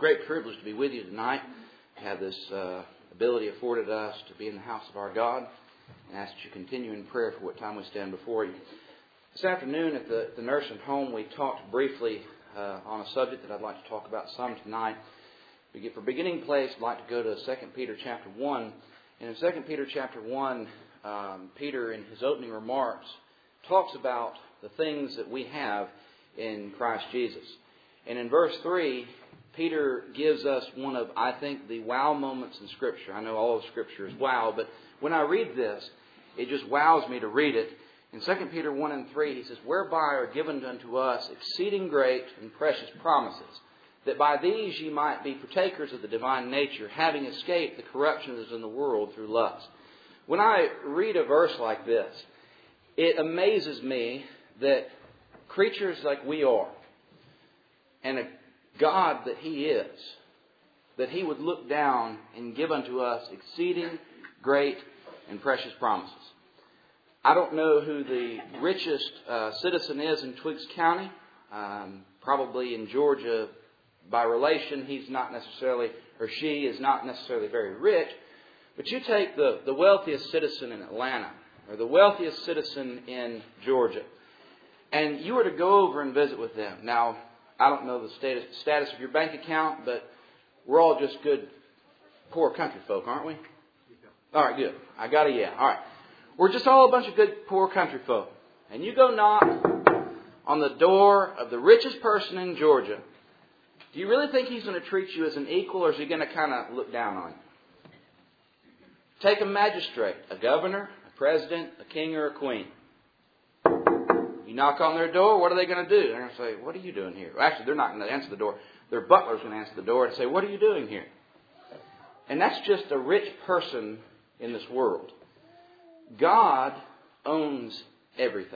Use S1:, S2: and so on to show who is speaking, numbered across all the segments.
S1: great privilege to be with you tonight. We have this ability afforded us to be in the house of our God, and ask that you continue in prayer for what time we stand before you. This afternoon at the nursing home, we talked briefly on a subject that I'd like to talk about some tonight. For beginning place, I'd like to go to 2 Peter chapter 1. And in 2 Peter chapter 1, Peter, in his opening remarks, talks about the things that we have in Christ Jesus. And in verse 3, Peter gives us one of, I think, the wow moments in Scripture. I know all of Scripture is wow, but when I read this, it just wows me to read it. In 2 Peter 1 and 3, he says, "Whereby are given unto us exceeding great and precious promises, that by these ye might be partakers of the divine nature, having escaped the corruption that is in the world through lust." When I read a verse like this, it amazes me that creatures like we are, and a God that He is, that He would look down and give unto us exceeding great and precious promises. I don't know who the richest citizen is in Twiggs County. Probably in Georgia, by relation, he's not necessarily, or she is not necessarily very rich. But you take the wealthiest citizen in Atlanta, or the wealthiest citizen in Georgia, and you were to go over and visit with them. Now, I don't know the status of your bank account, but we're all just good, poor country folk, aren't we? All right, good. I got a yeah. All right. We're just all a bunch of good, poor country folk. And you go knock on the door of the richest person in Georgia. Do you really think he's going to treat you as an equal, or is he going to kind of look down on you? Take a magistrate, a governor, a president, a king, or a queen. You knock on their door, what are they going to do? They're going to say, "What are you doing here?" Well, actually, they're not going to answer the door. Their butler's going to answer the door and say, "What are you doing here?" And that's just a rich person in this world. God owns everything.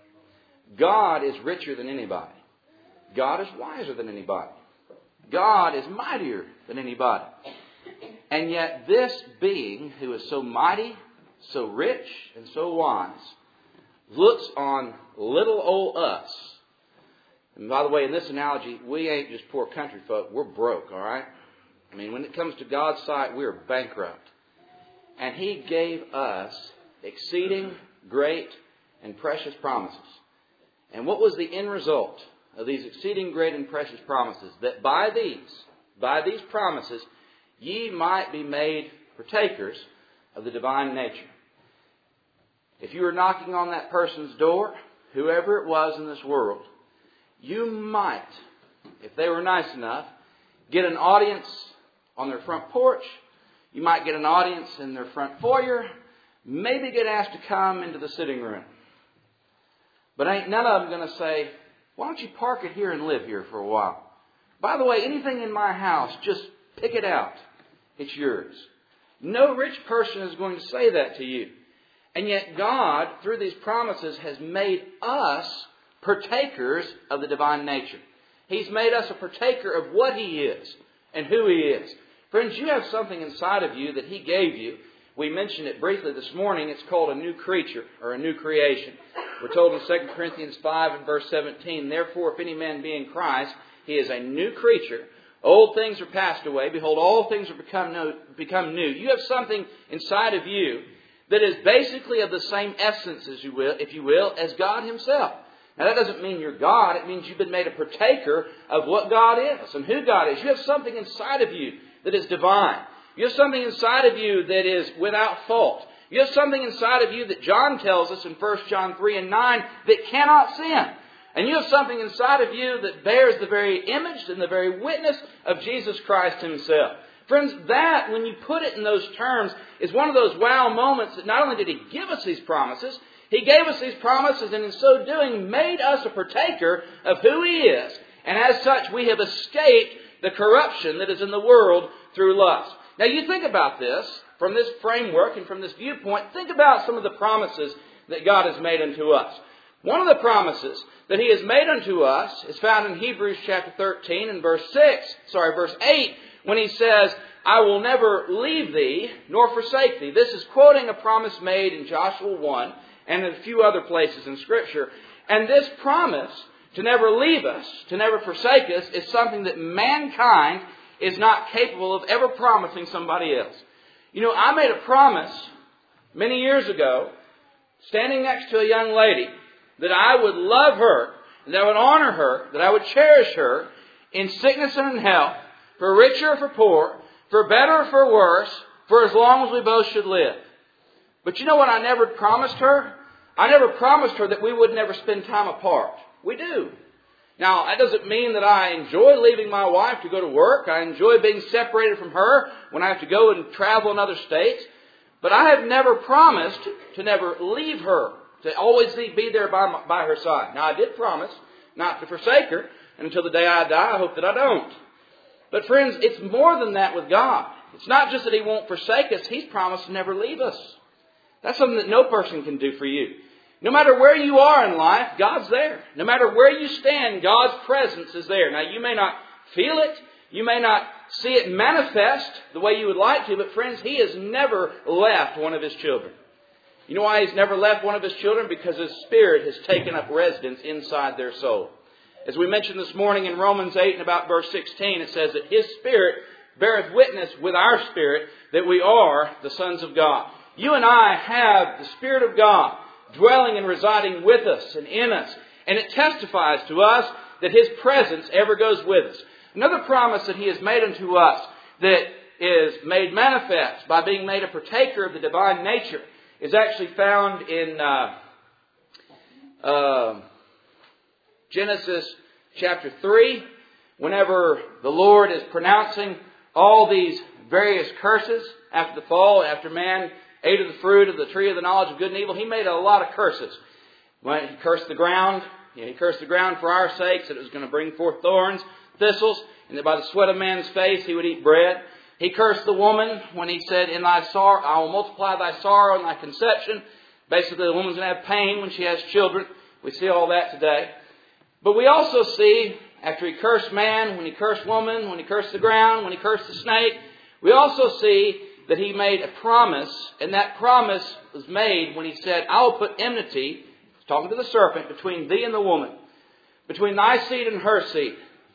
S1: God is richer than anybody. God is wiser than anybody. God is mightier than anybody. And yet this being who is so mighty, so rich, and so wise looks on little old us. And by the way, in this analogy, we ain't just poor country folk. We're broke, all right? I mean, when it comes to God's sight, we're bankrupt. And He gave us exceeding great and precious promises. And what was the end result of these exceeding great and precious promises? That by these promises, ye might be made partakers of the divine nature. If you were knocking on that person's door, whoever it was in this world, you might, if they were nice enough, get an audience on their front porch. You might get an audience in their front foyer. Maybe get asked to come into the sitting room. But ain't none of them going to say, "Why don't you park it here and live here for a while? By the way, anything in my house, just pick it out. It's yours." No rich person is going to say that to you. And yet God, through these promises, has made us partakers of the divine nature. He's made us a partaker of what He is and who He is. Friends, you have something inside of you that He gave you. We mentioned it briefly this morning. It's called a new creature or a new creation. We're told in 2 Corinthians 5 and verse 17, "Therefore, if any man be in Christ, he is a new creature. Old things are passed away. Behold, all things are become new." You have something inside of you that is basically of the same essence, as you will, if you will, as God Himself. Now, that doesn't mean you're God. It means you've been made a partaker of what God is and who God is. You have something inside of you that is divine. You have something inside of you that is without fault. You have something inside of you that John tells us in 1 John 3 and 9 that cannot sin. And you have something inside of you that bears the very image and the very witness of Jesus Christ Himself. Friends, that, when you put it in those terms, is one of those wow moments that not only did He give us these promises, He gave us these promises and in so doing made us a partaker of who He is. And as such, we have escaped the corruption that is in the world through lust. Now you think about this from this framework and from this viewpoint. Think about some of the promises that God has made unto us. One of the promises that He has made unto us is found in Hebrews chapter 13 and verse 8, when He says, "I will never leave thee nor forsake thee." This is quoting a promise made in Joshua 1 and in a few other places in Scripture. And this promise to never leave us, to never forsake us, is something that mankind is not capable of ever promising somebody else. You know, I made a promise many years ago, standing next to a young lady, that I would love her, that I would honor her, that I would cherish her in sickness and in health, for richer or for poor, for better or for worse, for as long as we both should live. But you know what I never promised her? I never promised her that we would never spend time apart. We do. Now, that doesn't mean that I enjoy leaving my wife to go to work. I enjoy being separated from her when I have to go and travel in other states. But I have never promised to never leave her, to always be there by her side. Now, I did promise not to forsake her, and until the day I die, I hope that I don't. But friends, it's more than that with God. It's not just that He won't forsake us. He's promised to never leave us. That's something that no person can do for you. No matter where you are in life, God's there. No matter where you stand, God's presence is there. Now, you may not feel it. You may not see it manifest the way you would like to. But friends, He has never left one of His children. You know why He's never left one of His children? Because His Spirit has taken up residence inside their soul. As we mentioned this morning in Romans 8 and about verse 16, it says that His Spirit beareth witness with our spirit that we are the sons of God. You and I have the Spirit of God dwelling and residing with us and in us. And it testifies to us that His presence ever goes with us. Another promise that He has made unto us that is made manifest by being made a partaker of the divine nature is actually found in Genesis chapter 3. Whenever the Lord is pronouncing all these various curses after the fall, after man ate of the fruit of the tree of the knowledge of good and evil, He made a lot of curses. When He cursed the ground, He cursed the ground for our sakes, that it was going to bring forth thorns, thistles, and that by the sweat of man's face He would eat bread. He cursed the woman when He said, "In thy sorrow, I will multiply thy sorrow and thy conception." Basically, the woman's going to have pain when she has children. We see all that today. But we also see, after He cursed man, when He cursed woman, when He cursed the ground, when He cursed the snake, we also see that He made a promise, and that promise was made when He said, "I will put enmity," talking to the serpent, "between thee and the woman, between thy seed and her seed.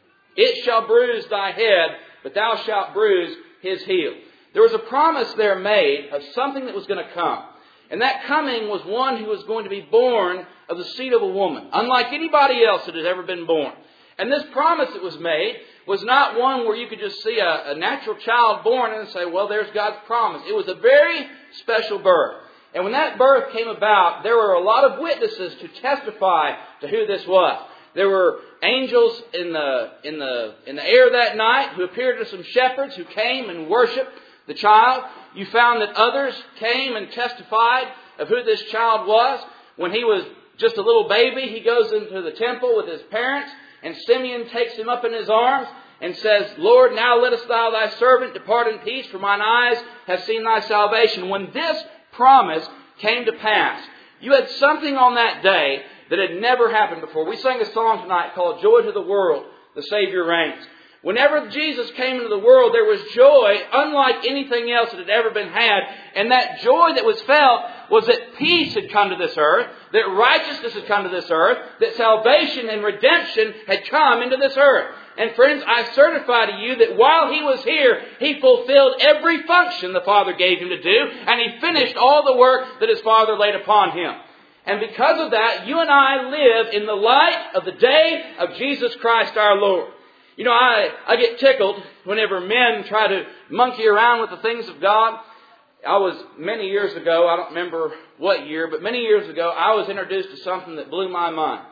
S1: It shall bruise thy head, but thou shalt bruise his heel." There was a promise there made of something that was going to come. And that coming was one who was going to be born of the seed of a woman, unlike anybody else that had ever been born. And this promise that was made was not one where you could just see a natural child born and say, well, there's God's promise. It was a very special birth. And when that birth came about, there were a lot of witnesses to testify to who this was. There were angels in the air that night who appeared to some shepherds who came and worshipped the child. You found that others came and testified of who this child was. When he was just a little baby, he goes into the temple with his parents, and Simeon takes him up in his arms and says, "Lord, now lettest thou thy servant depart in peace, for mine eyes have seen thy salvation." When this promise came to pass, you had something on that day that had never happened before. We sang a song tonight called "Joy to the World, the Savior Reigns." Whenever Jesus came into the world, there was joy unlike anything else that had ever been had. And that joy that was felt was that peace had come to this earth, that righteousness had come to this earth, that salvation and redemption had come into this earth. And friends, I certify to you that while He was here, He fulfilled every function the Father gave Him to do, and He finished all the work that His Father laid upon Him. And because of that, you and I live in the light of the day of Jesus Christ our Lord. You know, I get tickled whenever men try to monkey around with the things of God. I was, many years ago, I don't remember what year, but many years ago, I was introduced to something that blew my mind.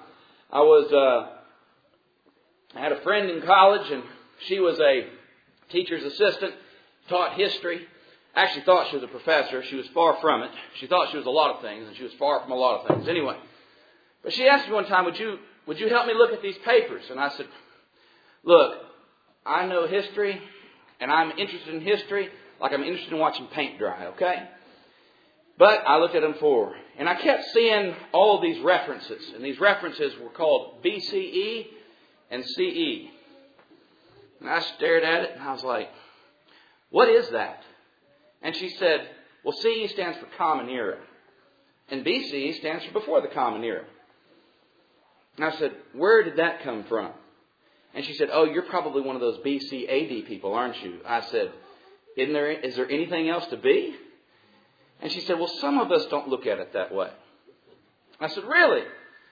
S1: I had a friend in college, and she was a teacher's assistant, taught history. I actually thought she was a professor. She was far from it. She thought she was a lot of things, and she was far from a lot of things. Anyway, but she asked me one time, would you help me look at these papers? And I said, look, I know history, and I'm interested in history like I'm interested in watching paint dry, okay? But I looked at them for her, and I kept seeing all of these references, and these references were called BCE and CE. And I stared at it, and I was like, what is that? And she said, well, CE stands for Common Era, and BCE stands for Before the Common Era. And I said, where did that come from? And she said, oh, you're probably one of those BC AD people, aren't you? I said, is there anything else to be? And she said, well, some of us don't look at it that way. I said, really?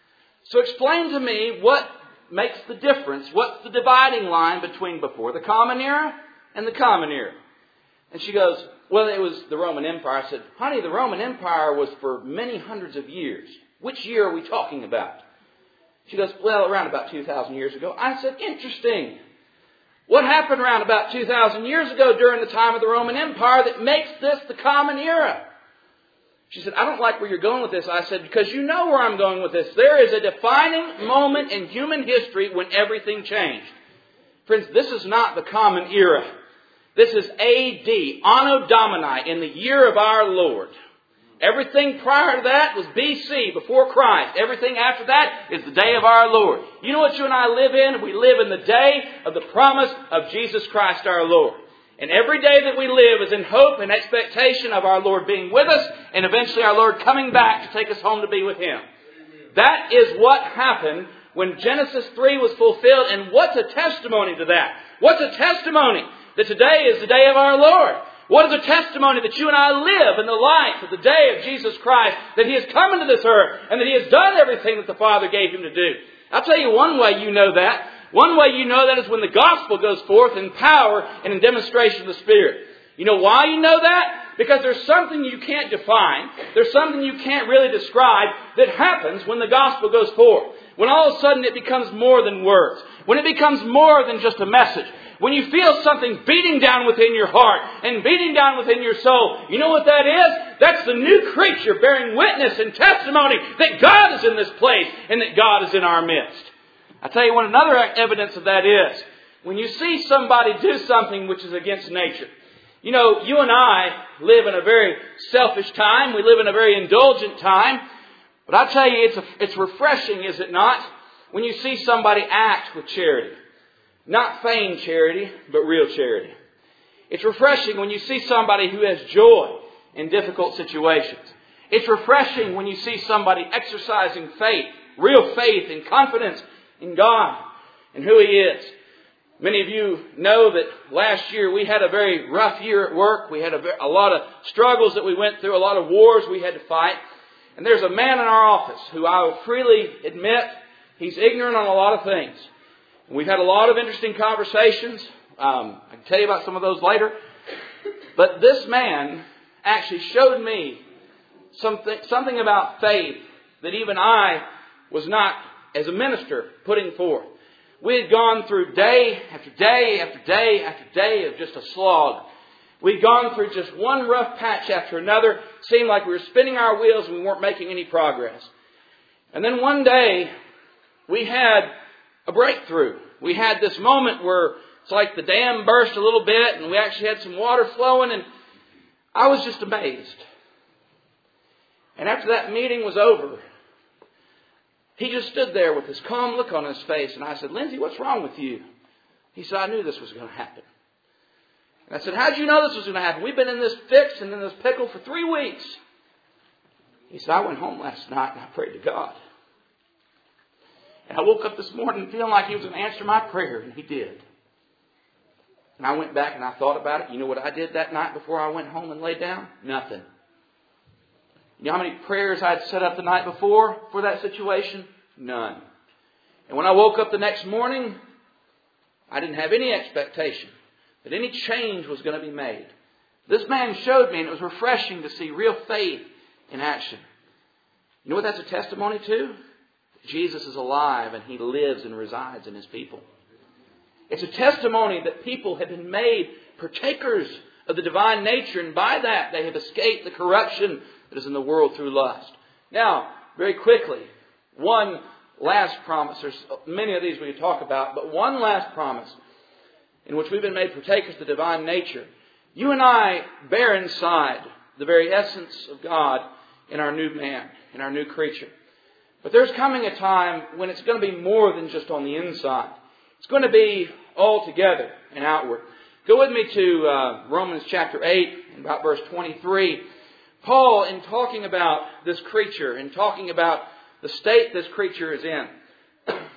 S1: So explain to me what makes the difference. What's the dividing line between before the Common Era and the Common Era? And she goes, well, it was the Roman Empire. I said, honey, the Roman Empire was for many hundreds of years. Which year are we talking about? She goes, well, around about 2,000 years ago. I said, interesting. What happened around about 2,000 years ago during the time of the Roman Empire that makes this the Common Era? She said, I don't like where you're going with this. I said, because you know where I'm going with this. There is a defining moment in human history when everything changed. Friends, this is not the Common Era. This is A.D., Anno Domini, in the year of our Lord. Everything prior to that was B.C., before Christ. Everything after that is the day of our Lord. You know what you and I live in? We live in the day of the promise of Jesus Christ our Lord. And every day that we live is in hope and expectation of our Lord being with us and eventually our Lord coming back to take us home to be with Him. That is what happened when Genesis 3 was fulfilled. And what's a testimony to that? What's a testimony? That today is the day of our Lord. What is a testimony that you and I live in the light of the day of Jesus Christ, that He has come into this earth and that He has done everything that the Father gave Him to do. I'll tell you one way you know that. One way you know that is when the gospel goes forth in power and in demonstration of the Spirit. You know why you know that? Because there's something you can't define. There's something you can't really describe that happens when the gospel goes forth. When all of a sudden it becomes more than words. When it becomes more than just a message. When you feel something beating down within your heart and beating down within your soul, you know what that is? That's the new creature bearing witness and testimony that God is in this place and that God is in our midst. I'll tell you what another evidence of that is. When you see somebody do something which is against nature. You know, you and I live in a very selfish time. We live in a very indulgent time. But I'll tell you, it's refreshing, is it not, when you see somebody act with charity. Not feigned charity, but real charity. It's refreshing when you see somebody who has joy in difficult situations. It's refreshing when you see somebody exercising faith, real faith and confidence in God and who He is. Many of you know that last year we had a very rough year at work. We had a lot of struggles that we went through, a lot of wars we had to fight. And there's a man in our office who I will freely admit he's ignorant on a lot of things. We've had a lot of interesting conversations. I can tell you about some of those later. But this man actually showed me something about faith that even I was not, as a minister, putting forth. We had gone through day after day after day after day of just a slog. We'd gone through just one rough patch after another. It seemed like we were spinning our wheels and we weren't making any progress. And then one day, we had a breakthrough. We had this moment where it's like the dam burst a little bit and we actually had some water flowing, and I was just amazed. And after that meeting was over, he just stood there with this calm look on his face, and I said, Lindsay, what's wrong with you? He said, I knew this was going to happen. And I said, how'd you know this was going to happen? We've been in this fix and in this pickle for 3 weeks. He said, I went home last night and I prayed to God. And I woke up this morning feeling like He was going to answer my prayer, and He did. And I went back and I thought about it. You know what I did that night before I went home and laid down? Nothing. You know how many prayers I'd set up the night before for that situation? None. And when I woke up the next morning, I didn't have any expectation that any change was going to be made. This man showed me, and it was refreshing to see real faith in action. You know what that's a testimony to? Jesus is alive and He lives and resides in His people. It's a testimony that people have been made partakers of the divine nature, and by that they have escaped the corruption that is in the world through lust. Now, very quickly, one last promise. There's many of these we could talk about, but one last promise in which we've been made partakers of the divine nature. You and I bear inside the very essence of God in our new man, in our new creature. But there's coming a time when it's going to be more than just on the inside. It's going to be all together and outward. Go with me to Romans chapter 8 and about verse 23. Paul, in talking about this creature and talking about the state this creature is in,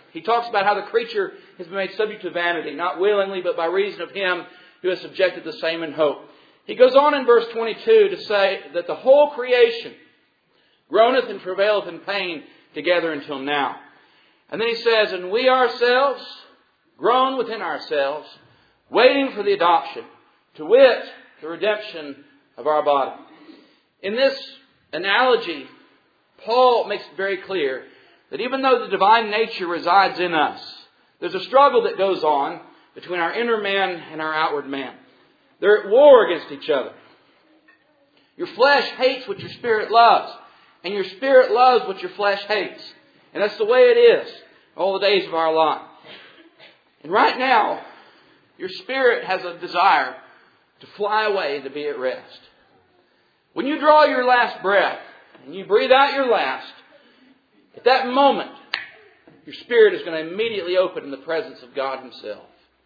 S1: He talks about how the creature has been made subject to vanity, not willingly, but by reason of Him who has subjected the same in hope. He goes on in verse 22 to say that the whole creation groaneth and travaileth in pain together until now. And then he says, and we ourselves groan within ourselves, waiting for the adoption, to wit, the redemption of our body. In this analogy, Paul makes it very clear that even though the divine nature resides in us, there's a struggle that goes on between our inner man and our outward man. They're at war against each other. Your flesh hates what your spirit loves, and your spirit loves what your flesh hates. And that's the way it is all the days of our life. And right now, your spirit has a desire to fly away, to be at rest. When you draw your last breath and you breathe out your last, at that moment, your spirit is going to immediately open in the presence of God Himself.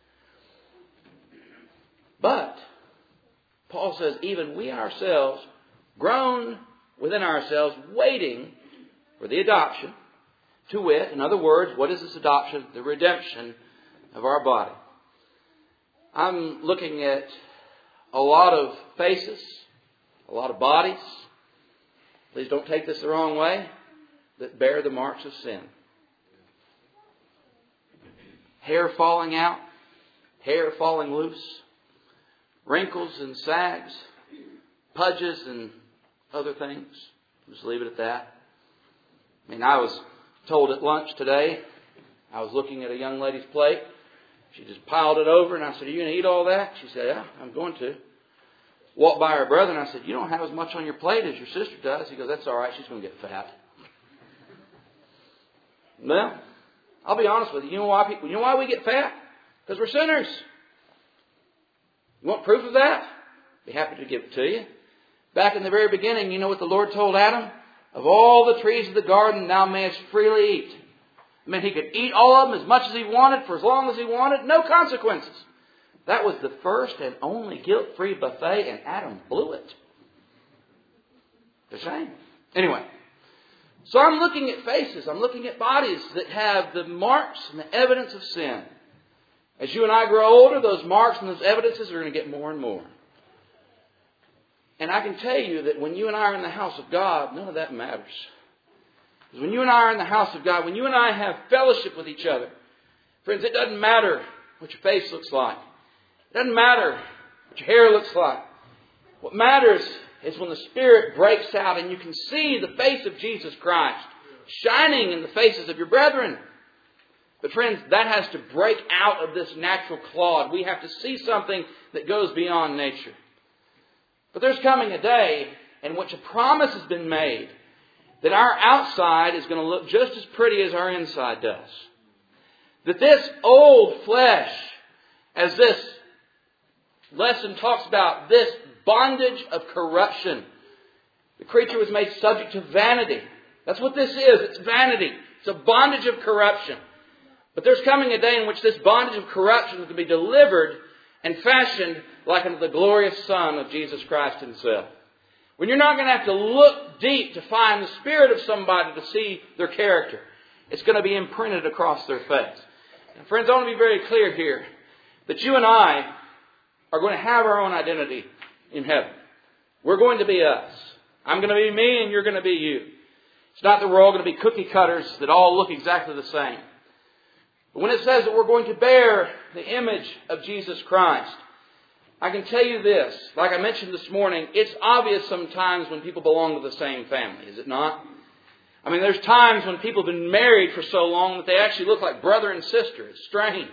S1: But, Paul says, even we ourselves groan within ourselves, waiting for the adoption, to wit, in other words, what is this adoption? The redemption of our body. I'm looking at a lot of faces, a lot of bodies, please don't take this the wrong way, that bear the marks of sin. Hair falling out, hair falling loose, wrinkles and sags, pudges and other things. Just leave it at that. I mean, I was told at lunch today, I was looking at a young lady's plate. She just piled it over, and I said, are you going to eat all that? She said, yeah, I'm going to. Walked by her brother, and I said, you don't have as much on your plate as your sister does. He goes, that's all right, she's going to get fat. Well, I'll be honest with you. You know why we get fat? Because we're sinners. You want proof of that? Be happy to give it to you. Back in the very beginning, you know what the Lord told Adam? Of all the trees of the garden, thou mayest freely eat. I mean, he could eat all of them as much as he wanted, for as long as he wanted, no consequences. That was the first and only guilt-free buffet, and Adam blew it. It's a shame. Anyway, so I'm looking at faces, I'm looking at bodies that have the marks and the evidence of sin. As you and I grow older, those marks and those evidences are going to get more and more. And I can tell you that when you and I are in the house of God, none of that matters. Because when you and I are in the house of God, when you and I have fellowship with each other, friends, it doesn't matter what your face looks like. It doesn't matter what your hair looks like. What matters is when the Spirit breaks out and you can see the face of Jesus Christ shining in the faces of your brethren. But friends, that has to break out of this natural clod. We have to see something that goes beyond nature. But there's coming a day in which a promise has been made that our outside is going to look just as pretty as our inside does. That this old flesh, as this lesson talks about, this bondage of corruption. The creature was made subject to vanity. That's what this is. It's vanity. It's a bondage of corruption. But there's coming a day in which this bondage of corruption is going to be delivered and fashioned like unto the glorious Son of Jesus Christ Himself. When you're not going to have to look deep to find the spirit of somebody to see their character. It's going to be imprinted across their face. And friends, I want to be very clear here that you and I are going to have our own identity in heaven. We're going to be us. I'm going to be me and you're going to be you. It's not that we're all going to be cookie cutters that all look exactly the same. But when it says that we're going to bear the image of Jesus Christ, I can tell you this, like I mentioned this morning, it's obvious sometimes when people belong to the same family, is it not? I mean, there's times when people have been married for so long that they actually look like brother and sister. It's strange.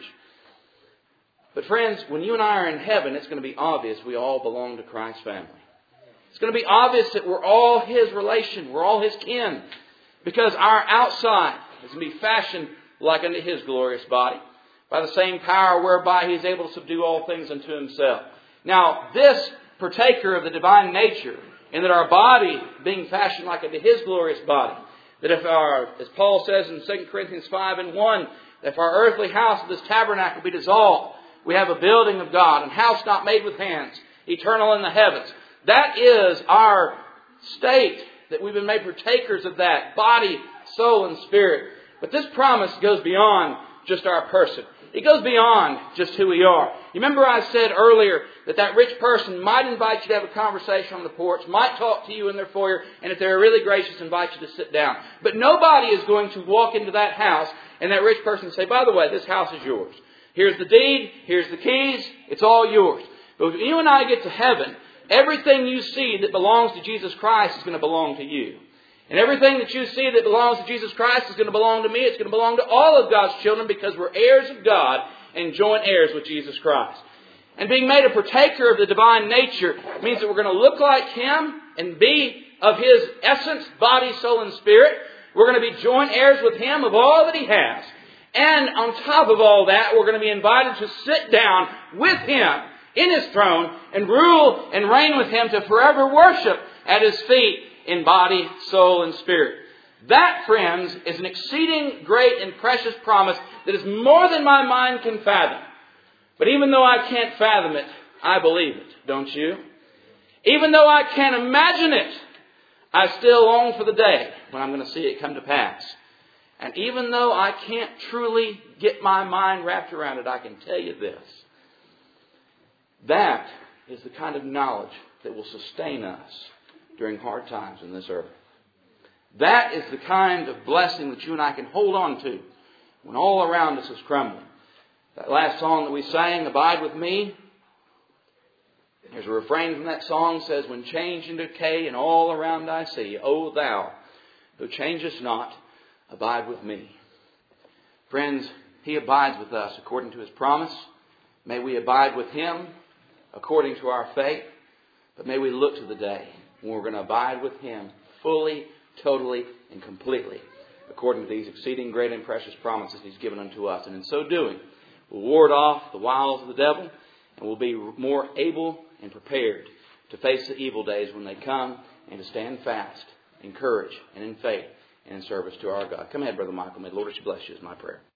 S1: But friends, when you and I are in heaven, it's going to be obvious we all belong to Christ's family. It's going to be obvious that we're all His relation. We're all His kin. Because our outside is going to be fashioned like unto His glorious body, by the same power whereby He is able to subdue all things unto Himself. Now, this partaker of the divine nature, in that our body being fashioned like unto His glorious body, that if our, as Paul says in 2 Corinthians 5:1, if our earthly house of this tabernacle be dissolved, we have a building of God, and house not made with hands, eternal in the heavens. That is our state, that we've been made partakers of that, body, soul, and spirit. But this promise goes beyond just our person. It goes beyond just who we are. You remember I said earlier that rich person might invite you to have a conversation on the porch, might talk to you in their foyer, and if they're really gracious, invite you to sit down. But nobody is going to walk into that house and that rich person say, by the way, this house is yours. Here's the deed, here's the keys, it's all yours. But when you and I get to heaven, everything you see that belongs to Jesus Christ is going to belong to you. And everything that you see that belongs to Jesus Christ is going to belong to me. It's going to belong to all of God's children because we're heirs of God and joint heirs with Jesus Christ. And being made a partaker of the divine nature means that we're going to look like Him and be of His essence, body, soul, and spirit. We're going to be joint heirs with Him of all that He has. And on top of all that, we're going to be invited to sit down with Him in His throne and rule and reign with Him to forever worship at His feet in body, soul, and spirit. That, friends, is an exceeding great and precious promise that is more than my mind can fathom. But even though I can't fathom it, I believe it, don't you? Even though I can't imagine it, I still long for the day when I'm going to see it come to pass. And even though I can't truly get my mind wrapped around it, I can tell you this. That is the kind of knowledge that will sustain us during hard times in this earth. That is the kind of blessing that you and I can hold on to when all around us is crumbling. That last song that we sang, Abide With Me, there's a refrain from that song says, when change and decay and all around I see, O Thou, who changest not, abide with me. Friends, He abides with us according to His promise. May we abide with Him according to our faith. But may we look to the day when we're going to abide with Him fully, totally, and completely according to these exceeding great and precious promises He's given unto us. And in so doing, we'll ward off the wiles of the devil and we'll be more able and prepared to face the evil days when they come and to stand fast in courage and in faith and in service to our God. Come ahead, Brother Michael. May the Lord bless you is my prayer.